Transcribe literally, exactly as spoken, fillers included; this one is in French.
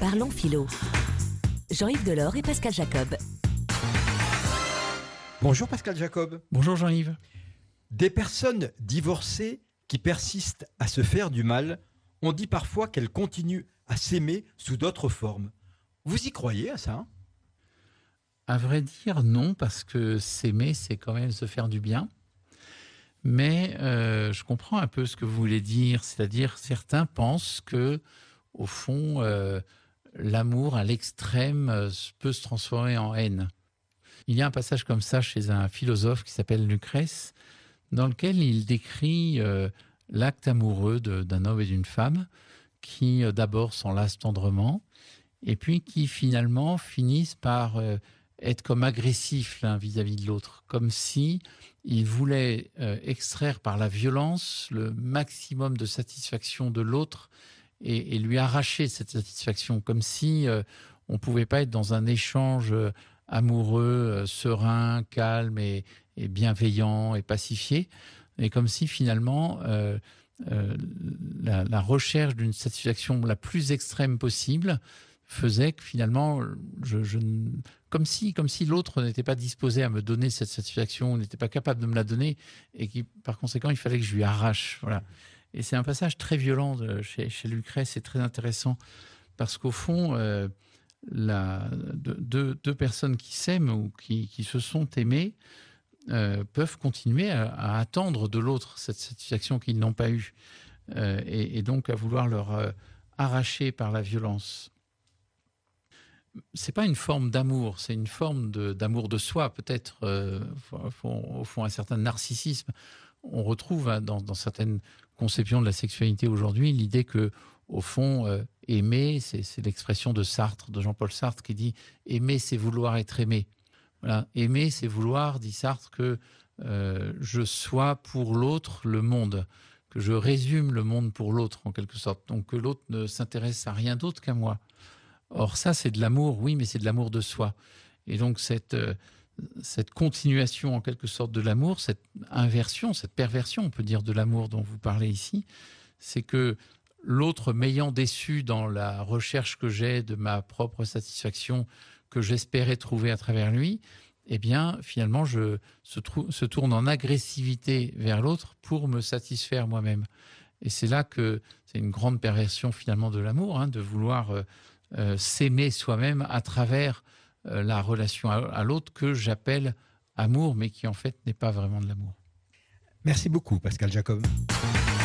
Parlons philo. Jean-Yves Delors et Pascal Jacob. Bonjour Pascal Jacob. Bonjour Jean-Yves. Des personnes divorcées qui persistent à se faire du mal, on dit parfois qu'elles continuent à s'aimer sous d'autres formes. Vous y croyez à ça hein? À vrai dire, non, parce que s'aimer, c'est quand même se faire du bien. Mais euh, je comprends un peu ce que vous voulez dire, c'est-à-dire certains pensent que, au fond, euh, l'amour à l'extrême euh, peut se transformer en haine. Il y a un passage comme ça chez un philosophe qui s'appelle Lucrèce, dans lequel il décrit euh, l'acte amoureux de, d'un homme et d'une femme qui euh, d'abord s'enlacent tendrement et puis qui finalement finissent par euh, être comme agressifs l'un vis-à-vis de l'autre, comme si ils voulaient euh, extraire par la violence le maximum de satisfaction de l'autre et, et lui arracher cette satisfaction, comme si euh, on ne pouvait pas être dans un échange euh, amoureux, euh, serein, calme et, et bienveillant et pacifié, et comme si finalement euh, euh, la, la recherche d'une satisfaction la plus extrême possible faisait que finalement, je, je, comme si, comme si l'autre n'était pas disposé à me donner cette satisfaction, n'était pas capable de me la donner, et qui, par conséquent, il fallait que je lui arrache. Voilà. Et c'est un passage très violent de, chez, chez Lucrèce, c'est très intéressant, parce qu'au fond, euh, la, de, de, deux personnes qui s'aiment ou qui, qui se sont aimées euh, peuvent continuer à, à attendre de l'autre cette satisfaction qu'ils n'ont pas eue, euh, et, et donc à vouloir leur euh, arracher par la violence. C'est pas une forme d'amour, c'est une forme de, d'amour de soi, peut-être, euh, au fond, un certain narcissisme. On retrouve hein, dans, dans certaines conceptions de la sexualité aujourd'hui l'idée que, au fond, euh, aimer, c'est, c'est l'expression de Sartre, de Jean-Paul Sartre, qui dit « aimer, c'est vouloir être aimé ». Voilà. Aimer, c'est vouloir, dit Sartre, que euh, je sois pour l'autre le monde, que je résume le monde pour l'autre, en quelque sorte. Donc que l'autre ne s'intéresse à rien d'autre qu'à moi. Or ça, c'est de l'amour, oui, mais c'est de l'amour de soi. Et donc cette, euh, cette continuation en quelque sorte de l'amour, cette inversion, cette perversion, on peut dire, de l'amour dont vous parlez ici, c'est que l'autre m'ayant déçu dans la recherche que j'ai de ma propre satisfaction que j'espérais trouver à travers lui, eh bien, finalement, je se, trou- se tourne en agressivité vers l'autre pour me satisfaire moi-même. Et c'est là que c'est une grande perversion finalement de l'amour, hein, de vouloir euh, euh, s'aimer soi-même à travers euh, la relation à, à l'autre que j'appelle amour, mais qui en fait n'est pas vraiment de l'amour. Merci beaucoup Pascal Jacob.